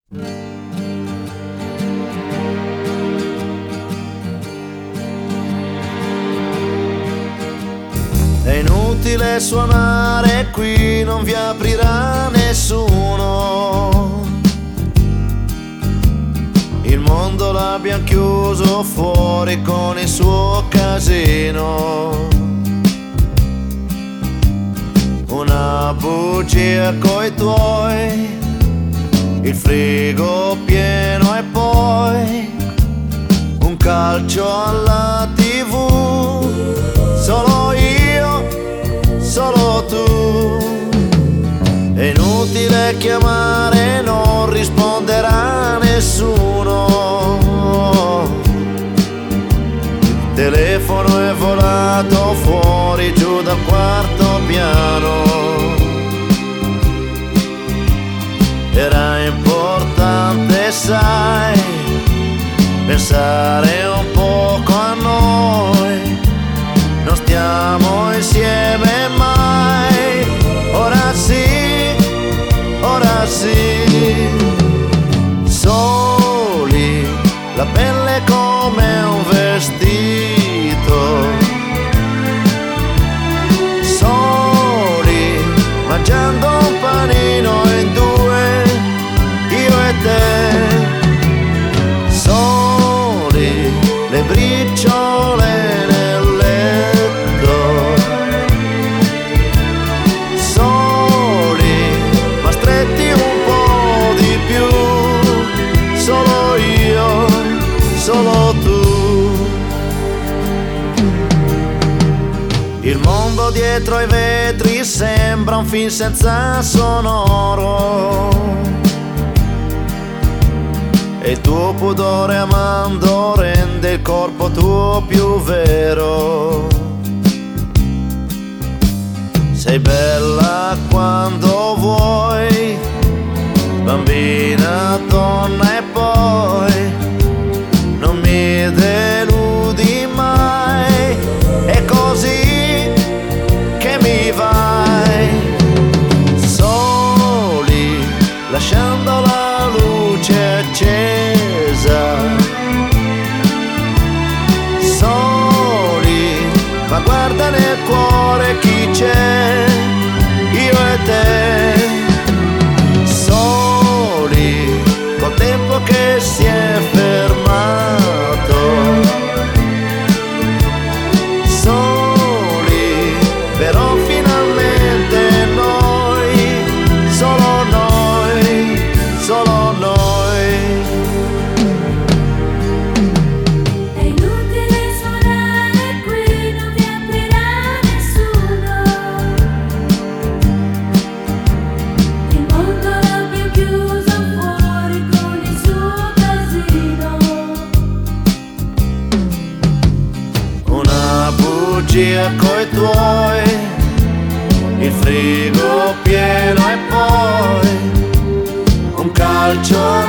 È inutile suonare qui, non vi aprirà nessuno. Il mondo l'abbiamo chiuso fuori con il suo casino. Una bugia coi tuoi, il frigo pieno e poi un calcio alla TV. Solo io, solo tu. È inutile chiamare, non risponderà nessuno. Il telefono è volato fuori giù dal quarto piano. Era importante, sai, pensare un poco a noi. Non stiamo insieme mai. Ora sì, ora sì. Soli, la pelle come un vestito. Soli, mangiando un panino in due, io e te. Soli, le briciole nel letto. Soli, ma stretti un po' di più. Solo io, solo tu. Il mondo dietro ai vetri sembra un film senza sonoro. E il tuo pudore amando rende il corpo tuo più vero. Sei bella quando vuoi, bambina, donna e poi non mi deludi mai. È così che mi vai. Soli, lasciando la luce accesa. Soli, ma guarda nel cuore chi c'è, io e te. Soli, col tempo che si è fermato. Soli, però finalmente noi, solo noi, solo noi. È inutile suonare qui, non vi aprirà nessuno. Il mondo l'abbiamo chiuso fuori con il suo casino. Una bugia coi tuoi, il frigo pieno e poi un calcio